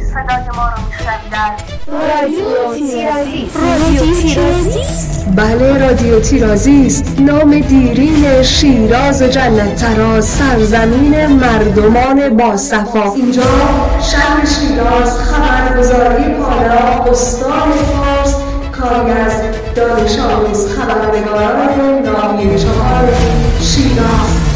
صدای ما رو میشنوید در رادیو تیرازیست. رادیو تیرازیست؟ بله، رادیو تیرازیست، نام دیرین شیراز جنت تراز، سرزمین مردمان باصفا. اینجا شهر شیراز، خبرگزاری پالا، استان فارس، کاری از دانش آموز خبرنگاران ناحیه 4 شیراز.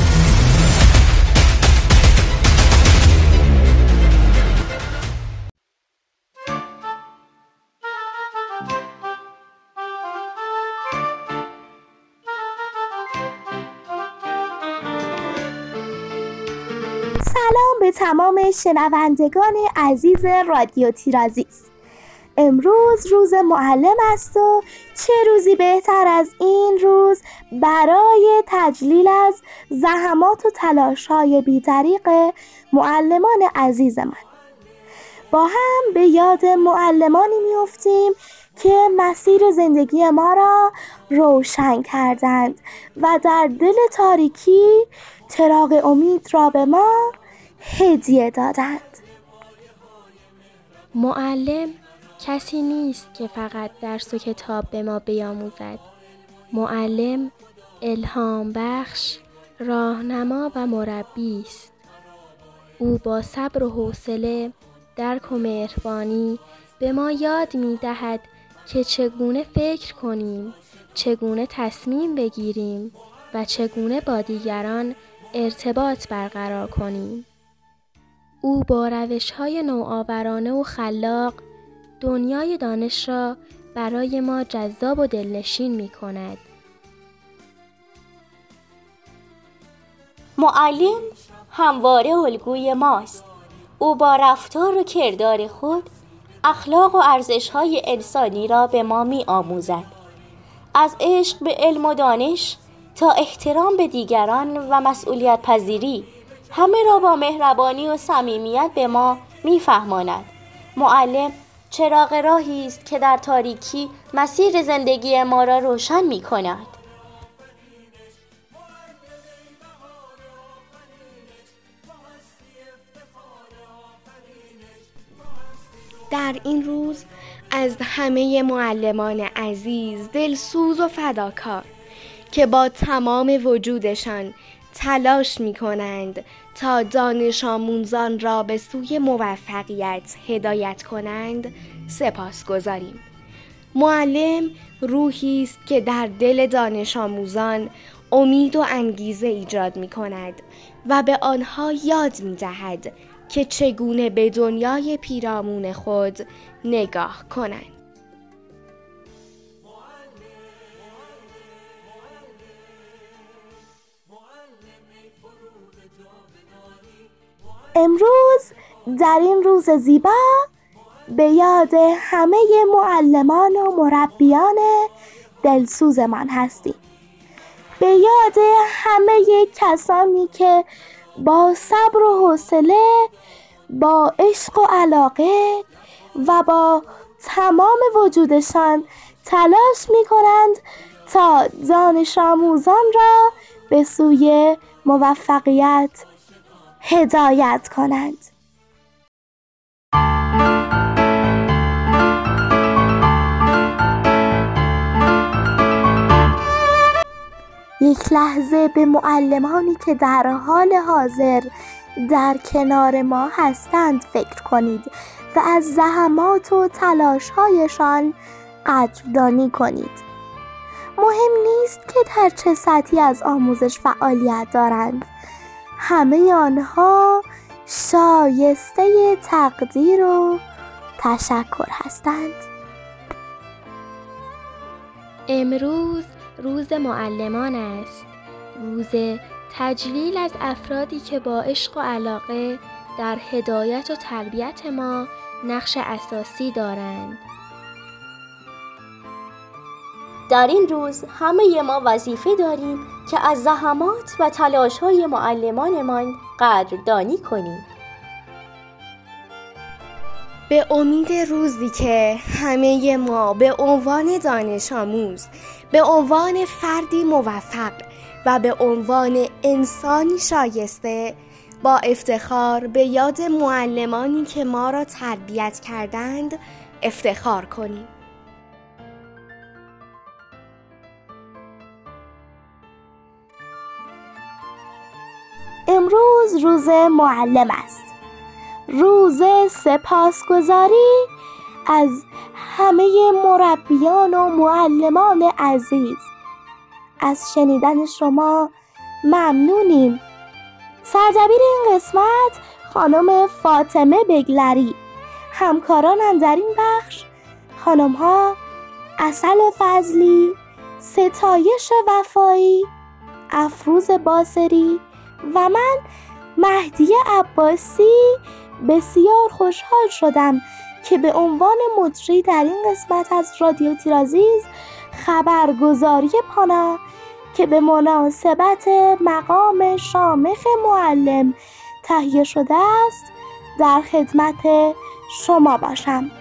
سلام به تمام شنوندگان عزیز رادیو تیرازیست. امروز روز معلم است و چه روزی بهتر از این روز برای تجلیل از زحمات و تلاش‌های بی‌دریغ معلمان عزیز من. با هم به یاد معلمانی می‌افتیم که مسیر زندگی ما را روشن کردند و در دل تاریکی چراغ امید را به ما هدیه دادند. معلم کسی نیست که فقط درس و کتاب به ما بیاموزد. معلم الهام بخش، راهنما و مربی است. او با صبر و حوصله، درک و مهربانی به ما یاد می‌دهد که چگونه فکر کنیم، چگونه تصمیم بگیریم و چگونه با دیگران ارتباط برقرار کنیم. او با روش‌های نوآورانه و خلاق دنیای دانش را برای ما جذاب و دلنشین می‌کند. معلم همواره الگوی ماست. او با رفتار و کردار خود اخلاق و ارزش‌های انسانی را به ما می‌آموزد. از عشق به علم و دانش تا احترام به دیگران و مسئولیت پذیری، همه را با مهربانی و صمیمیت به ما می‌فهماند. معلم چراغ راهی است که در تاریکی مسیر زندگی ما را روشن می‌کند. در این روز از همه معلمان عزیز، دلسوز و فداکار که با تمام وجودشان تلاش می کنند تا دانش آموزان را به سوی موفقیت هدایت کنند سپاس گذاریم. معلم روحی است که در دل دانش آموزان امید و انگیزه ایجاد می کند و به آنها یاد می دهد که چگونه به دنیای پیرامون خود نگاه کنند. امروز در این روز زیبا به یاد همه معلمان و مربیان دلسوزمان هستیم. به یاد همه کسانی که با صبر و حوصله، با عشق و علاقه و با تمام وجودشان تلاش می کنند تا دانش آموزان را به سوی موفقیت هدایت کنند. یک لحظه به معلمانی که در حال حاضر در کنار ما هستند فکر کنید و از زحمات و تلاش‌هایشان قدردانی کنید. مهم نیست که در چه سطحی از آموزش فعالیت دارند. همه آنها شایسته تقدیر و تشکر هستند. امروز روز معلمان است. روز تجلیل از افرادی که با عشق و علاقه در هدایت و تربیت ما نقش اساسی دارند. در این روز همه ما وظیفه داریم که از زحمات و تلاش‌های معلمانمان قدردانی کنیم. به امید روزی که همه ما به عنوان دانش آموز، به عنوان فردی موفق و به عنوان انسانی شایسته با افتخار به یاد معلمانی که ما را تربیت کردند افتخار کنیم. امروز روز معلم است. روز سپاسگزاری از همه مربیان و معلمان عزیز. از شنیدن شما ممنونیم. سردبیر این قسمت خانم فاطمه بگلری، همکارانم در این بخش خانم ها عسل فضلی، ستایش وفایی، افروز باسری و من مهدی عباسی. بسیار خوشحال شدم که به عنوان مجری در این قسمت از رادیو تیرازیست خبرگزاری پانا که به مناسبت مقام شامخ معلم تهیه شده است در خدمت شما باشم.